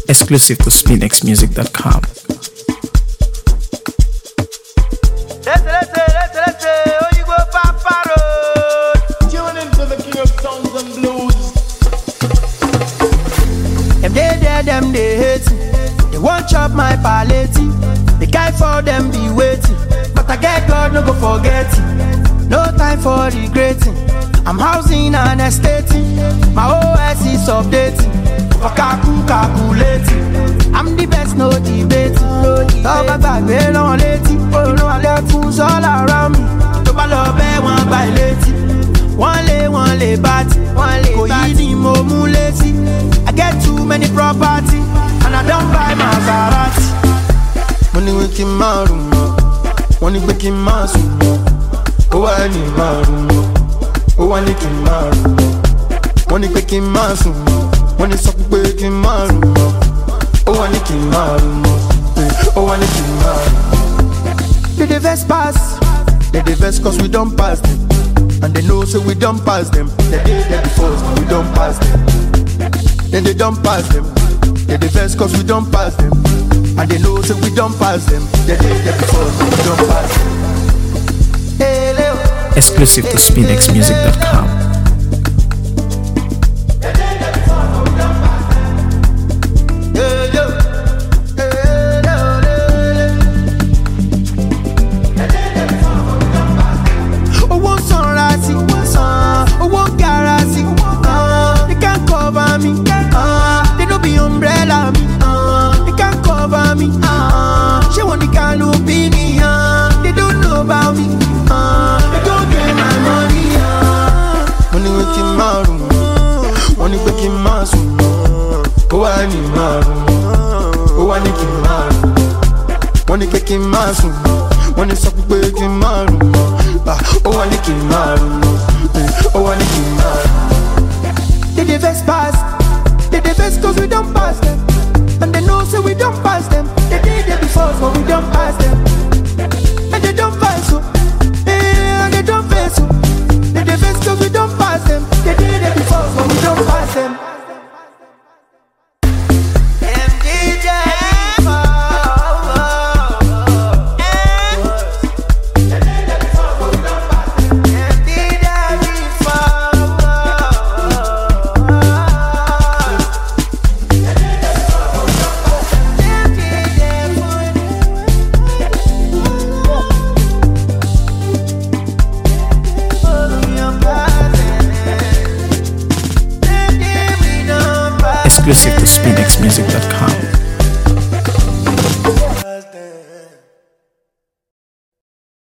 Exclusive to SpinXmusic.com. Tune into the king of songs and blues. Them they hate me. They won't chop my palette. The guy for them be waiting. But I get God, no go forget it. No time for regretting. I'm housing and estating. My OS is updating. For calculating. I'm the best, no debating. Talk about me, no lady. Oh no, I got fools all around me. To my love, one by lady. One lay, bat. Go easy, mo lazy. I get too many property. And I don't buy Maserati. Money waking my room. Money waking my room. Oh, I need my room. Oh, I need my room. Money waking my room. Money suck waking my room. Oh, I need my room. Oh, I need my room. Did the vest pass? They the vest cause we don't pass them. And they know so we don't pass them. They did that before so we don't pass them. Then they don't pass them. They the vest cause we don't pass them. And they know so we don't pass them. They did that before so we don't pass them. Exclusive to SpinXmusic.com. They no be umbrella me. They can't cover me. She want the kind of opinion. They don't know about me. They don't get my money. Money waking my room. Money waking my room. Oh, I need my room. Oh, I need my room. Money waking my room. Money suck waking my room. Oh, I need my room. Oh, I need my room. Did the vest pass? Did the vest cause we don't pass them. And they know so we don't pass them. They did it before so we don't pass them. And they don't pass so. And they don't face so. Did the vest cause we don't pass them. They did it before so we don't pass them. Exclusive to SpinXmusic.com.